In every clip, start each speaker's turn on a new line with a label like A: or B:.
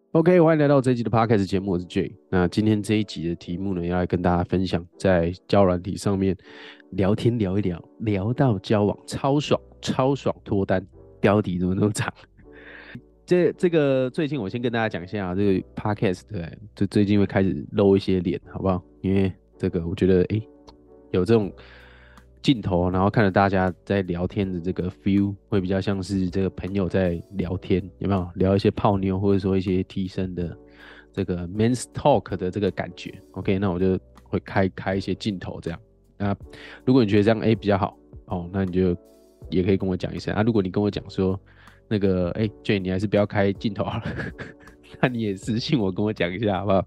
A: OK，欢迎来到这一集的 Podcast 节目，我是 J。那今天这一集的题目呢，要来跟大家分享，在交友软体上面聊天聊一聊，聊到交往，超爽，超爽脱单。标题怎么那么长？这个最近我先跟大家讲一下这个 Podcast，对，就最近会开始露一些脸，好不好？因为这个我觉得，有这种镜头，然后看着大家在聊天的这个 feel，会比较像是这个朋友在聊天，有没有？聊一些泡妞，或者说一些提升的这个 men's talk 的这个感觉。OK，那我就会开一些镜头这样。那如果你觉得这样比较好哦，那你就也可以跟我讲一声啊。如果你跟我讲说那个Jay 你还是不要开镜头好了，那你也私信我跟我讲一下好不好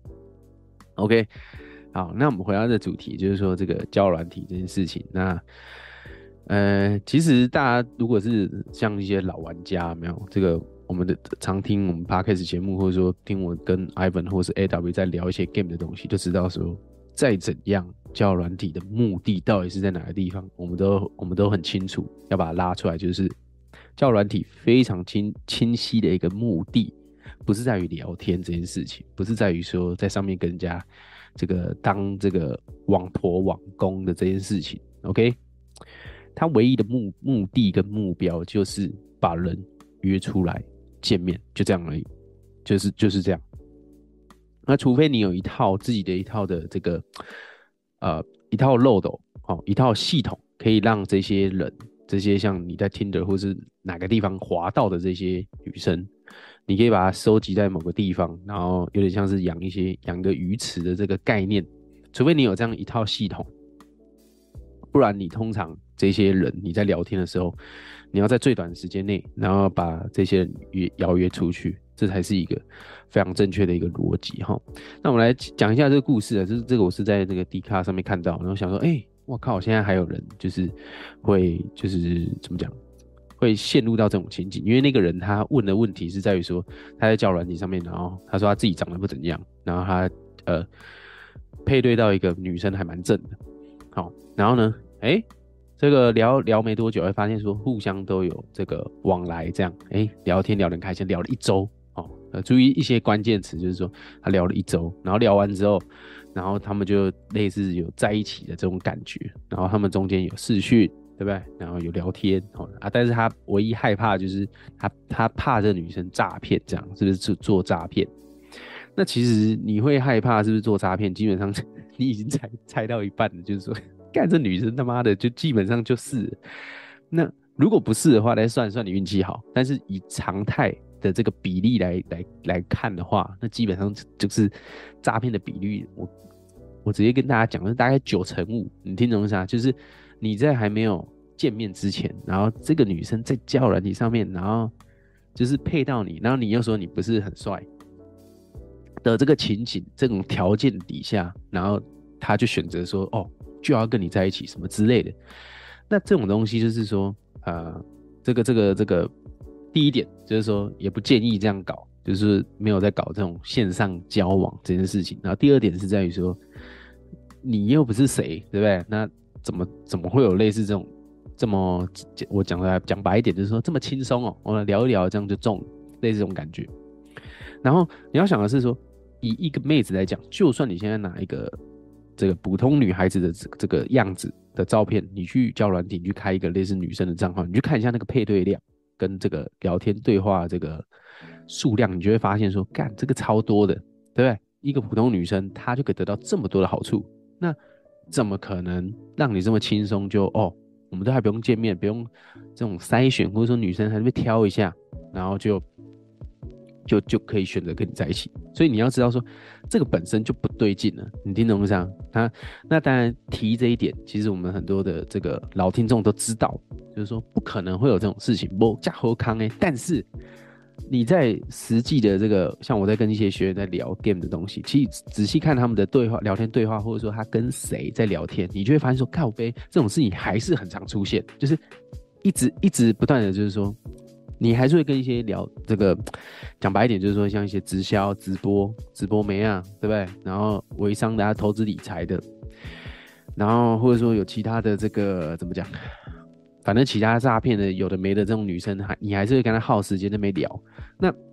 A: ？OK，好，那我们回到这主题，就是说这个交友软体这件事情。那其实大家如果是像一些老玩家，没有这个我们的常听我们 podcast 节目，或者说听我跟 Ivan 或是 AW 在聊一些 game 的东西，就知道说再怎样交友软体的目的到底是在哪个地方，我们都很清楚，要把它拉出来，就是交友软体非常清晰的一个目的。不是在于聊天这件事情，不是在于说在上面跟人家这个当这个网婆网公的这件事情，OK？他唯一的目的跟目标就是把人约出来见面，就这样而已，就是这样。那除非你有一套自己的一套的这个一套漏斗，一套系统，可以让这些人，这些像你在 Tinder 或是哪个地方滑到的这些女生，你可以把它收集在某个地方，然后有点像是养一个鱼池的这个概念。除非你有这样一套系统，不然你通常这些人你在聊天的时候，你要在最短的时间内，然后把这些人邀约出去，这才是一个非常正确的一个逻辑哈。那我们来讲一下这个故事啊，就是这个我是在那个 D 卡上面看到，然后想说，我靠，现在还有人就是就是怎么讲，会陷入到这种情景，因为那个人他问的问题是在于说他在交友软体上面，然后他说他自己长得不怎样，然后他配对到一个女生还蛮正的，好，然后呢，这个聊没多久，会发现说互相都有这个往来，这样，聊天聊得很开心，聊了一周，哦，注意一些关键词，就是说他聊了一周，然后聊完之后，然后他们就类似有在一起的这种感觉，然后他们中间有视讯，对不对？然后有聊天，但是他唯一害怕就是他怕这女生诈骗，这样是不是做诈骗？那其实你会害怕是不是做诈骗？基本上你已经猜到一半了，就是说，干这女生他妈的就基本上就是了。那如果不是的话，来算算你运气好。但是以常态的这个比例来看的话，那基本上就是诈骗的比率，我直接跟大家讲，是大概9成5。你听懂啥？就是你在还没有见面之前，然后这个女生在交友软体上面，然后就是配到你，然后你又说你不是很帅，的这个情景、这种条件底下，然后他就选择说，就要跟你在一起什么之类的。那这种东西就是说，这个，第一点就是说，也不建议这样搞，就是没有在搞这种线上交往这件事情。然后第二点是在于说，你又不是谁，对不对？那怎么会有类似这种这么我讲白一点，就是说这么轻松哦，我们聊一聊这样就中了，类似这种感觉。然后你要想的是说，以一个妹子来讲，就算你现在拿一个这个普通女孩子的这个样子的照片，你去交友软体，你去开一个类似女生的账号，你去看一下那个配对量跟这个聊天对话这个数量，你就会发现说，干这个超多的，对不对？一个普通女生她就可以得到这么多的好处，那怎么可能让你这么轻松我们都还不用见面，不用这种筛选，或者说女生还会挑一下，然后就可以选择跟你在一起。所以你要知道说，这个本身就不对劲了。你听懂吗？那当然提这一点，其实我们很多的这个老听众都知道，就是说不可能会有这种事情，不加和康哎。但是你在实际的这个，像我在跟一些学员在聊 game 的东西，其实仔细看他们的对话、聊天对话，或者说他跟谁在聊天，你就会发现说，靠背这种事情还是很常出现，就是一直不断的，就是说你还是会跟一些聊这个，讲白一点就是说像一些直销、直播媒啊，对不对？然后微商的、投资理财的，然后或者说有其他的这个怎么讲，反正其他诈骗的有的没的这种女生，你还是会跟她耗时间在那边聊。那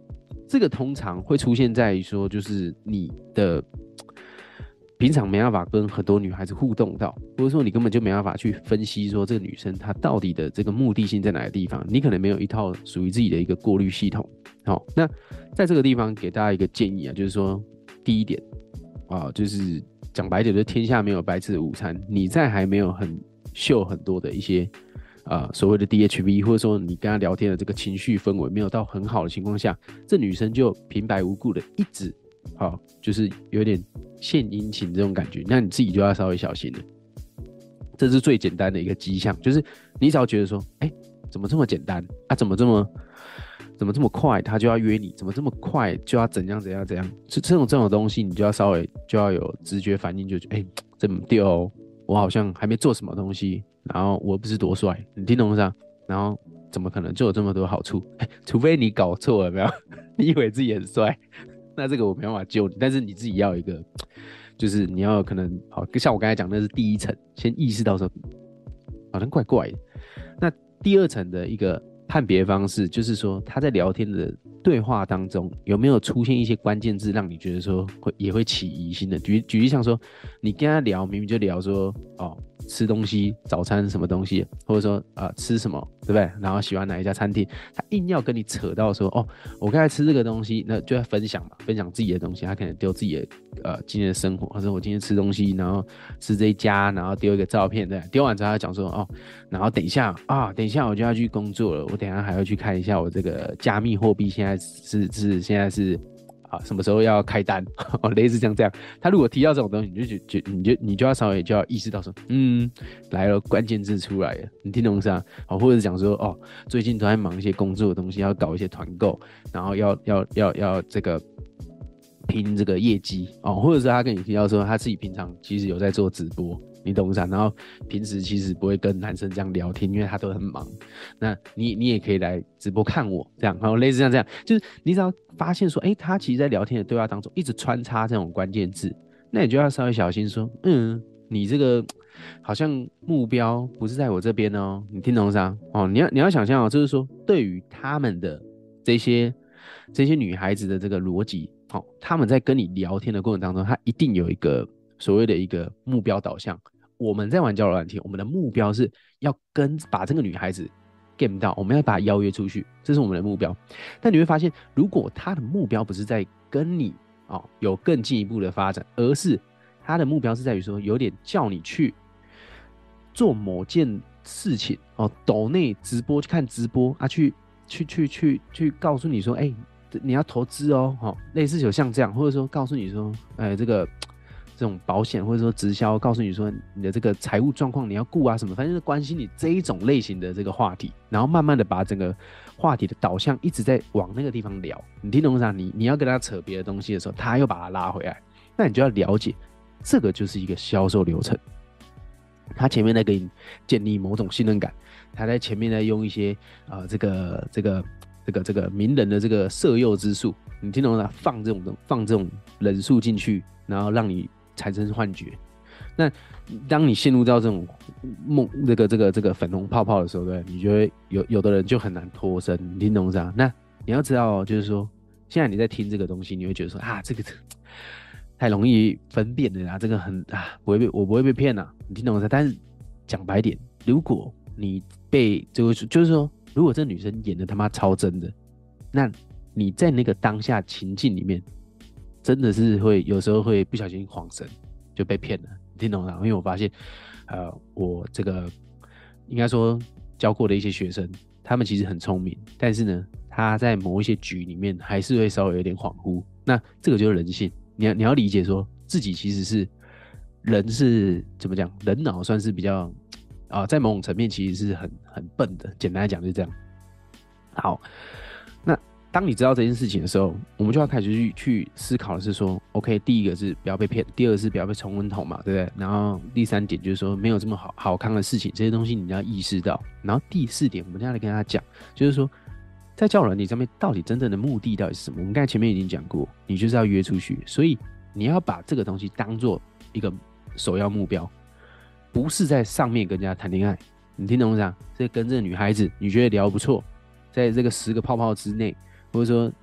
A: 这个通常会出现在于说，就是你的平常没办法跟很多女孩子互动到，或者说你根本就没办法去分析说这个女生她到底的这个目的性在哪个地方，你可能没有一套属于自己的一个过滤系统。好，那在这个地方给大家一个建议啊，就是说第一点啊，就是讲白点，就是天下没有白吃的午餐。你在还没有秀很多的一些所谓的 DHV， 或者说你跟她聊天的这个情绪氛围没有到很好的情况下，这女生就平白无故的一直就是有点献殷勤这种感觉，那你自己就要稍微小心了。这是最简单的一个迹象，就是你只要觉得说，怎么这么简单啊？怎么这么快他就要约你？怎么这么快就要怎样？这种东西，你就要稍微就要有直觉反应，就觉得这么丢哦，我好像还没做什么东西，然后我不是多帅，你听懂吗？然后怎么可能就有这么多好处？除非你搞错了，没有？你以为自己很帅，那这个我没办法救你，但是你自己要有一个，就是你要可能好，像我刚才讲，那是第一层，先意识到说好像怪怪的。那第二层的一个判别方式，就是说他在聊天的对话当中有没有出现一些关键字，让你觉得说也会起疑心的。举例像说，你跟他聊，明明就聊说吃东西，早餐什么东西，或者说吃什么，对不对？然后喜欢哪一家餐厅，他硬要跟你扯到说我刚才吃这个东西，那就要分享嘛，分享自己的东西。他可能丢自己的今天的生活，或者我今天吃东西，然后吃这一家，然后丢一个照片，对，丢完之后他讲说然后等一下我就要去工作了，我等一下还要去看一下我这个加密货币现在是什么时候要开单类似这样，他如果提到这种东西，你就要稍微就要意识到说，来了，关键字出来了，你听懂是吧？或者是讲说最近都在忙一些工作的东西，要搞一些团购，然后要这个拼这个业绩或者是他跟你提到说他自己平常其实有在做直播，你懂啥？然后平时其实不会跟男生这样聊天，因为他都很忙。那你也可以来直播看我这样，然后类似像这样，就是你只要发现说，他其实在聊天的对话当中一直穿插这种关键字，那你就要稍微小心说，你这个好像目标不是在我这边哦，你听懂啥？你要想象就是说对于他们的这些女孩子的这个逻辑，他们在跟你聊天的过程当中，他一定有一个所谓的一个目标导向。我们在玩交友软体，我们的目标是要把这个女孩子 get 到，我们要把她邀约出去，这是我们的目标。但你会发现，如果她的目标不是在跟你有更进一步的发展，而是她的目标是在于说，有点叫你去做某件事情抖内直播去看直播去告诉你说，你要投资类似有像这样，或者说告诉你说，这种保险或者说直销，告诉你说你的这个财务状况你要顾啊什么，反正就是关心你这一种类型的这个话题，然后慢慢的把整个话题的导向一直在往那个地方聊。你听懂啥？你要跟他扯别的东西的时候，他又把它拉回来，那你就要了解，这个就是一个销售流程。他前面在给你建立某种信任感，他在前面在用一些这个名人的这个色诱之术，你听懂吗？放这种人数进去，然后让你产生幻觉。那当你陷入到这种这个粉红泡泡的时候，对，你就会有的人就很难脱身，你听懂吗？那你要知道就是说，现在你在听这个东西，你会觉得说这个太容易分辨了啦，这个我不会被骗啊，你听懂吗？但是讲白点，如果你就是说，如果这女生演的他妈超真的，那你在那个当下情境里面，真的是有时候会不小心晃神，就被骗了，你听懂吗？因为我发现，我这个应该说教过的一些学生，他们其实很聪明，但是呢，他在某一些局里面还是会稍微有点恍惚。那这个就是人性，你要理解说自己其实是人是怎么讲，人脑算是比较在某种层面其实是很笨的，简单来讲就是这样。好，那当你知道这件事情的时候，我们就要开始去思考的是说 ，OK， 第一个是不要被骗，第二个是不要被冲昏头嘛，对不对？然后第三点就是说，没有这么好康的事情，这些东西你要意识到。然后第四点，我们接下来跟他讲，就是说，在交友软体上面，到底真正的目的到底是什么？我们刚才前面已经讲过，你就是要约出去，所以你要把这个东西当做一个首要目标，不是在上面跟人家谈恋爱。你听懂我讲？是跟这个女孩子，你觉得聊不错，在这个10个泡泡之内。或者说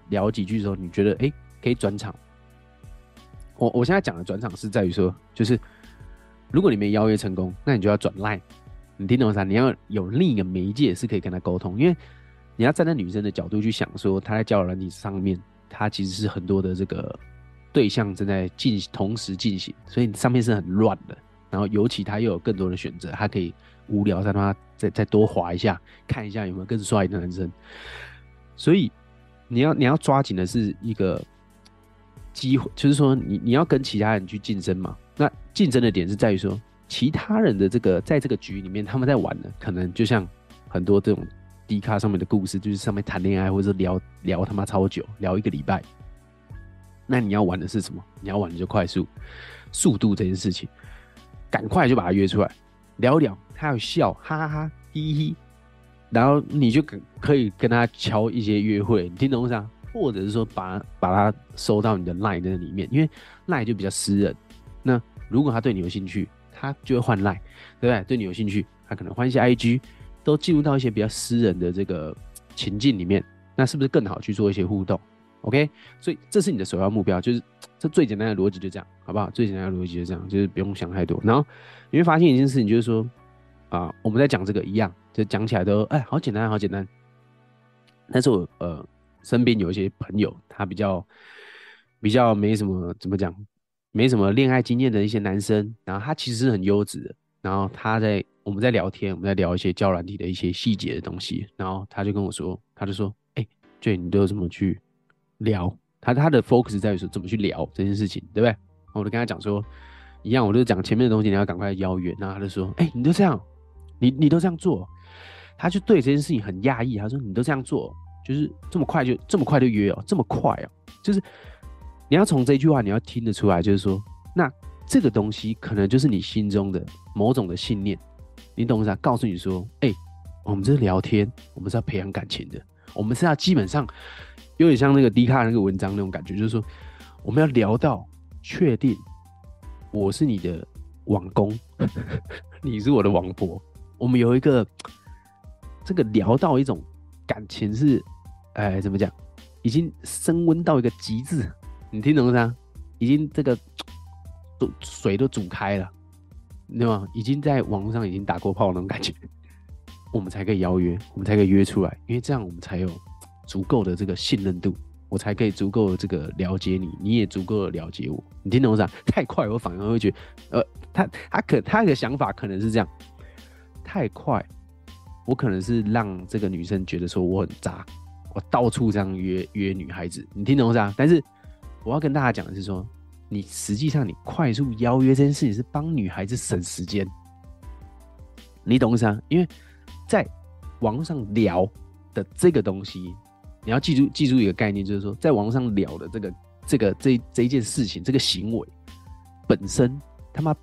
A: 聊几句的时候，你觉得可以转场。我现在讲的转场是在于说，就是如果你没邀约成功，那你就要转 LINE。你听懂啥？你要有另一个媒介是可以跟他沟通，因为你要站在女生的角度去想说，她在交友软体上面，她其实是很多的这个对象正在同时进行，所以上面是很乱的。然后尤其她又有更多的选择，她可以无聊再让她再多滑一下，看一下有没有更帅的男生。所以你要抓紧的是一个机会，就是说你要跟其他人去竞争嘛。那竞争的点是在于说，其他人的在这个局里面，他们在玩的，可能就像很多这种D 卡上面的故事，就是上面谈恋爱或者聊他妈超久，聊1个礼拜。那你要玩的是什么？你要玩的就快速度这件事情，赶快就把他约出来聊一聊，他有笑，哈哈哈，嘻嘻，然后你就可以跟他敲一些约会，你听懂啥？或者是说把他收到你的 LINE 的里面，因为 LINE 就比较私人。那如果他对你有兴趣，他就会换 LINE， 对不对？对你有兴趣，他可能换一些 IG， 都进入到一些比较私人的这个情境里面，那是不是更好去做一些互动 ？OK， 所以这是你的首要目标，就是这最简单的逻辑就这样，好不好？最简单的逻辑就这样，就是不用想太多。然后你会发现一件事情，就是说我们在讲这个一样，就讲起来都好简单，好简单。但是我身边有一些朋友，他比较没什么怎么讲，没什么恋爱经验的一些男生，然后他其实是很优质的，然后我们在聊天，我们在聊一些交友软体的一些细节的东西，然后他就跟我说，他就说，Jay，你都有怎么去聊？他的 focus 在于说怎么去聊这件事情，对不对？我就跟他讲说，一样，我就讲前面的东西，你要赶快邀约。然后他就说，你都这样，你都这样做，他就对这件事情很讶异，他说你都这样做。就是这么快就约哦，这么快哦，就是你要从这句话你要听得出来，就是说，那这个东西可能就是你心中的某种的信念，你懂啥？告诉你说，我们这是聊天，我们是要培养感情的，我们是要基本上有点像那个 D 卡那个文章那种感觉，就是说我们要聊到确定我是你的网公，你是我的网婆，我们有一个这个聊到一种感情是。怎么讲？已经升温到一个极致，你听懂吗？已经这个水都煮开了，对吗？已经在网络上已经打过炮那种感觉，我们才可以邀约，我们才可以约出来，因为这样我们才有足够的这个信任度，我才可以足够的这个了解你，你也足够的了解我，你听懂吗？太快，我反而会觉得，他的想法可能是这样，太快，我可能是让这个女生觉得说我很渣。我到处这样约女孩子，你听懂啥？但是我要跟大家讲的是说，你实际上你快速邀约这件事情是帮女孩子省时间，你懂啥？因为在网络上聊的这个东西，你要记住一个概念，就是说，在网络上聊的这一件事情，这个行为本身他妈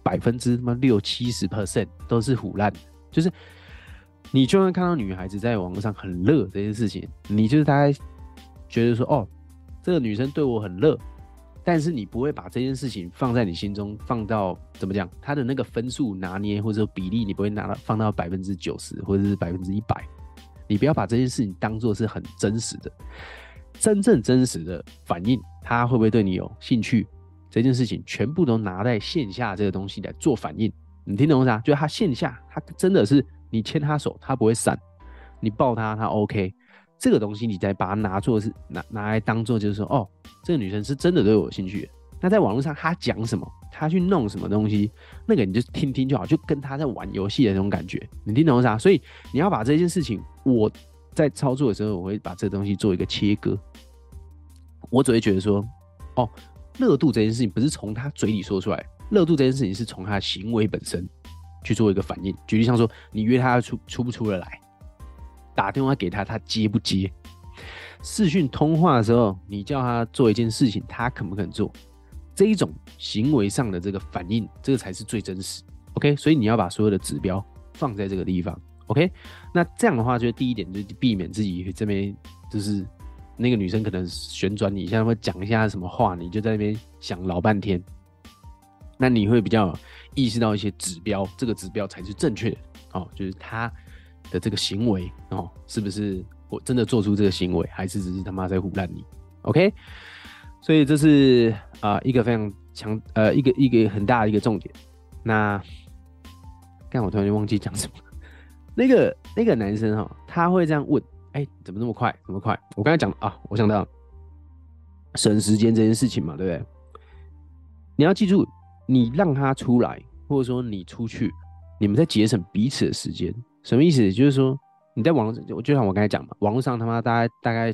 A: 60%-70% 都是唬烂的，就是。你就算看到女孩子在网络上很热这件事情，你就是大概觉得说，这个女生对我很热，但是你不会把这件事情放在你心中，放到怎么讲，她的那个分数拿捏或者说比例，你不会放到90%或者是100%，你不要把这件事情当作是很真实的，真正真实的反应，她会不会对你有兴趣，这件事情全部都拿在线下这个东西来做反应，你听懂啥？就是她线下，她真的是。你牵他手，他不会闪；你抱他，他 OK。这个东西你再把它拿来当做，就是说，这个女生是真的对我有兴趣的。那在网络上，她讲什么，她去弄什么东西，那个你就听听就好，就跟她在玩游戏的那种感觉。你听懂啥？所以你要把这件事情，我在操作的时候，我会把这个东西做一个切割。我只会觉得说，热度这件事情不是从他嘴里说出来，热度这件事情是从他的行为本身。去做一个反应，举例像说，你约他出不出得来，打电话给他，他接不接？视讯通话的时候，你叫他做一件事情，他肯不肯做？这一种行为上的这个反应，这个才是最真实。OK， 所以你要把所有的指标放在这个地方。OK， 那这样的话，就第一点就是避免自己这边就是那个女生可能旋转你一下，会讲一下什么话，你就在那边想老半天。那你会比较意识到一些指标，这个指标才是正确的就是他的这个行为是不是我真的做出这个行为，还是只是他妈在唬烂你 OK， 所以这是一个非常强一个很大的一个重点。那刚我突然就忘记讲什么。那个男生他会这样问，怎么那么快？怎么快？我刚才讲我想到省时间这件事情嘛，对不对？你要记住，你让他出来，或者说你出去，你们在节省彼此的时间。什么意思？就是说你在网络，就像我刚才讲嘛，网络上他妈大概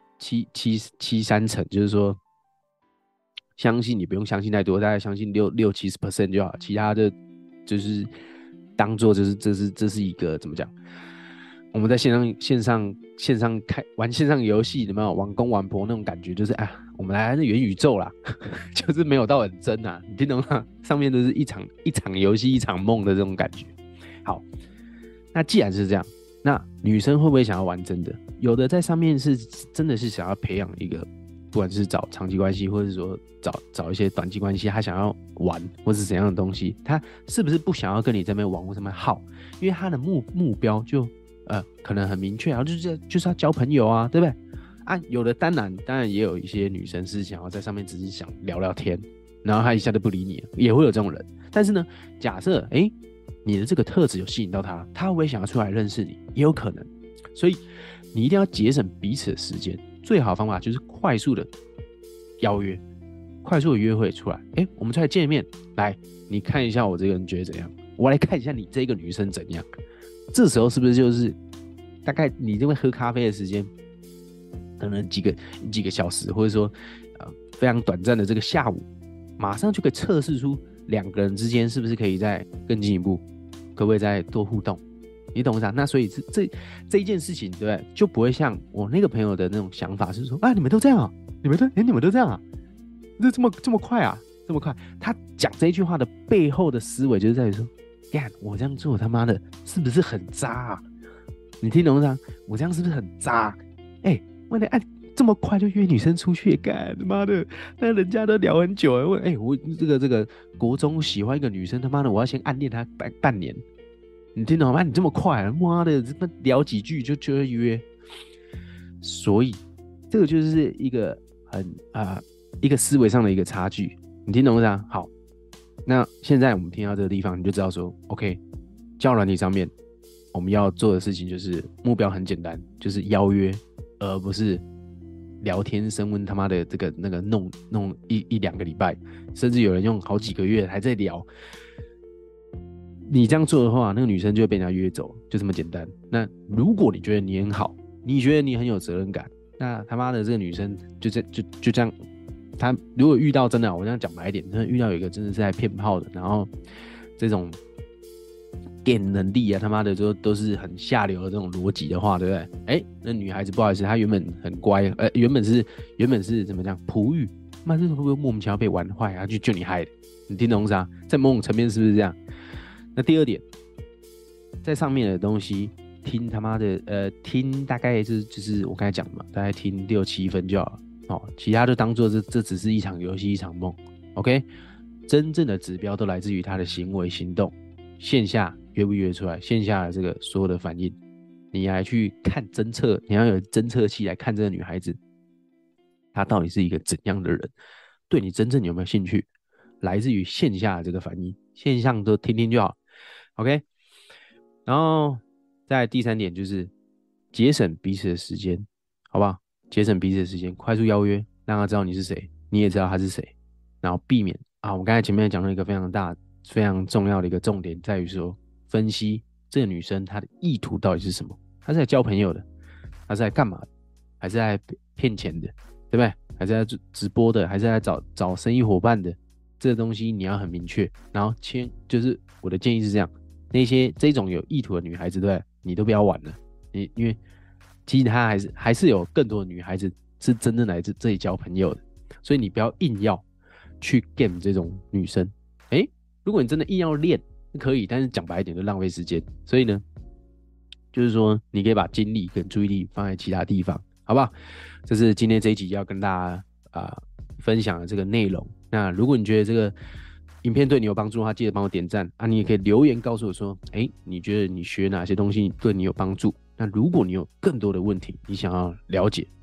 A: 73%，就是说相信你不用相信太多，大概相信60-70% 就好，其他的就是当做这是一个怎么讲？我们在线上玩线上游戏，有没有玩公玩婆那种感觉？就是我们来元宇宙啦，就是没有到很真啊，你听懂吗？上面都是一场游戏一场梦的这种感觉。好，那既然是这样，那女生会不会想要玩真的？有的在上面是真的是想要培养一个，不管是找长期关系，或者说找一些短期关系，他想要玩或是怎样的东西，他是不是不想要跟你在那边网络上面耗？因为他的目标就可能很明确，然后就是要交朋友啊，对不对？有的当然也有一些女生是想要在上面只是想聊聊天，然后她一下就不理你，也会有这种人。但是呢，假设你的这个特质有吸引到他，他会不会想要出来认识你？也有可能。所以你一定要节省彼此的时间，最好的方法就是快速的邀约，快速的约会出来。我们出来见面，来，你看一下我这个人觉得怎样？我来看一下你这个女生怎样。这时候是不是就是大概你这边喝咖啡的时间，可能几个小时，或者说非常短暂的这个下午，马上就可以测试出两个人之间是不是可以再更进一步，可不可以再多互动？你懂啥？那所以这一件事情，对不对？就不会像我那个朋友的那种想法是说你们都这样啊，你们都这样啊，这么快啊，这么快？他讲这一句话的背后的思维就是在于说，干，我这样做他妈的是不是很渣啊？你听懂吗？我这样是不是很渣？为了这么快就约女生出去，干他妈的，那人家都聊很久我这个国中喜欢一个女生，他妈的我要先暗恋她半年，你听懂吗？你这么快，妈的，这么聊几句就会约，所以这个就是一个一个思维上的一个差距，你听懂吗？好，那现在我们听到这个地方，你就知道说 ，OK， 交友软体上面我们要做的事情就是目标很简单，就是邀约，而不是聊天升温他妈的那个弄一两个礼拜，甚至有人用好几个月还在聊。你这样做的话，那个女生就会被人家约走，就这么简单。那如果你觉得你很好，你觉得你很有责任感，那他妈的这个女生就这样，她如果遇到真的，我这样讲白一点，真的遇到有一个真的是在骗炮的，然后这种电能力他妈的都是很下流的这种逻辑的话，对不对？那女孩子不好意思，她原本很乖，原本是怎么讲璞玉，妈这会不会莫名其妙被玩坏啊？就你害的，你听懂啥？在某种层面是不是这样？那第二点，在上面的东西听他妈的听大概就是我刚才讲的嘛，大概听6-7分就好了其他就当做这只是一场游戏一场梦 ，OK？ 真正的指标都来自于他的行为行动，线下约不约出来，线下的这个所有的反应，你来去看侦测，你要有侦测器来看这个女孩子，她到底是一个怎样的人，对你真正有没有兴趣，来自于线下的这个反应，线上都听听就好。OK， 然后再来第3点就是节省彼此的时间，好不好？节省彼此的时间，快速邀约，让他知道你是谁，你也知道他是谁，然后避免我刚才前面讲了一个非常重要的一个重点，在于说分析这个女生她的意图到底是什么，她是来交朋友的，她是来干嘛的，还是来骗钱的，对不对？还是来直播的，还是来找生意伙伴的？这个东西你要很明确，然后就是我的建议是这样。那些这种有意图的女孩子，对不对？你都不要玩了，因为其实她还是有更多的女孩子是真正来这里交朋友的，所以你不要硬要去 game 这种女生。如果你真的硬要练，可以，但是讲白一点就浪费时间。所以呢，就是说你可以把精力跟注意力放在其他地方，好不好？这是今天这一集要跟大家分享的这个内容。那如果你觉得这个影片对你有帮助的话，记得帮我点赞你也可以留言告诉我说，你觉得你学哪些东西对你有帮助？那如果你有更多的问题，你想要了解，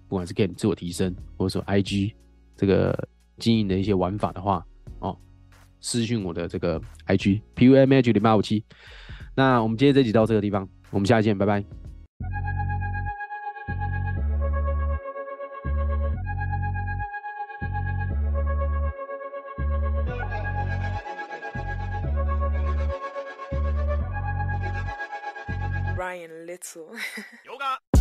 A: 不管是 game 自我提升，或者说 IG 这个经营的一些玩法的话，哦，私讯我的这个 IG PUMH0857。那我们今天这集到这个地方，我们下期见，拜拜。
B: Ryan Little